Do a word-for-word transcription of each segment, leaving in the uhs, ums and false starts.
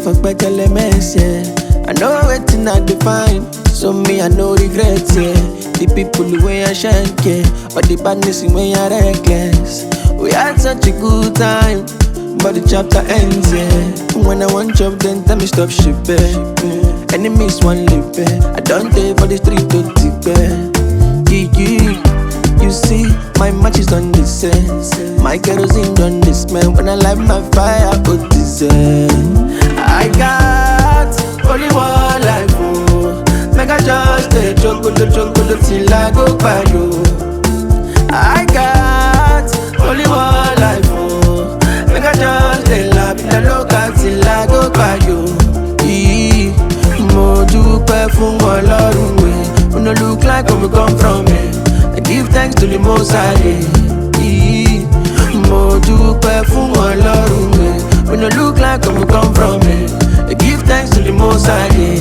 for better mess, yeah. I know waiting I define, so me I no regret, yeah. The people the way I shine, yeah, but the badness in way I reckless. We had such a good time, but the chapter ends, yeah. When I want job, then tell me stop shipping. Mm. Enemies one lip, I don't take for the street to tip, yeah, yeah. You see, my match is on this end. My kerosene on this man. When I light my fire, I put this end. I got only one life, oh. Make I just stay chocolate, chocolate till I go by you. I got only one life, oh. Make I just stay laugh in the local till I go by you. Yeah. Mo dupe fun Ọlọ́run we. We no look like where we come from, eh. I give thanks to the Most High. Yeah. Mo dúpẹ́ fún Ọlọ́run mi. We no look like where we come from. I give thanks to the Most High.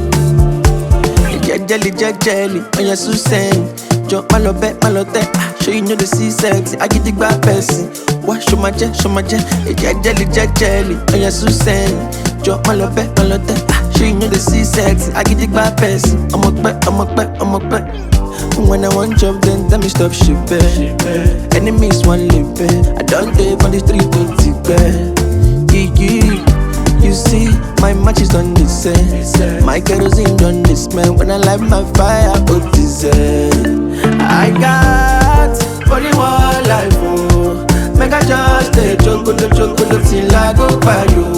Jẹ́jẹ́lì jẹ́jẹ́lì, ọ̀yàn sùn sẹ́yìn. Jọ má lọ bẹ́ má lọ tẹ́, ṣé you know the see sexy? Agídígbà pẹ̀sìn, wá ṣo ma jẹ́ ṣo ma jẹ́. Jẹ́jẹ́lì jẹ́jẹ́lì, ọ̀yàn sùn sẹ́yìn. Jọ má lọ bẹ́ má lọ tẹ́, ṣé you know the see sexy? Agídígbà pẹ̀sìn, ọmọ pẹ́ ọmọ pẹ́ ọmọ pẹ́. When I want job, then tell me stop shipping. Enemies one lip, I don't take on the street to tip. Yeah, yeah. You see, my match is on this end. My kerosene on this man. When I light my fire, I put this end. I got only one life, oh. Make I just stay chocolate, chocolate till I go by you.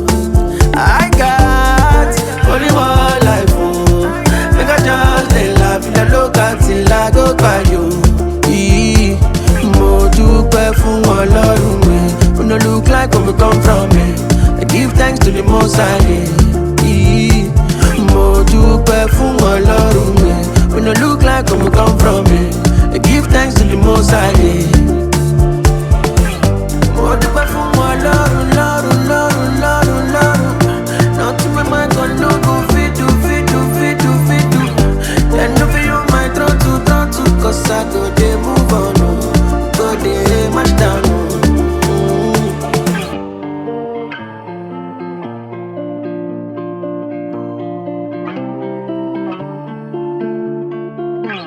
I got only one life, oh. Make I just stay laugh in the local till I go by you. Yeah. Mo dúpẹ́ fún Ọlọ́run mi. We no look like where we come from, eh. I give thanks to the Most High. Yeah. Mo dúpẹ́ fún Ọlọ́run mi. We no look like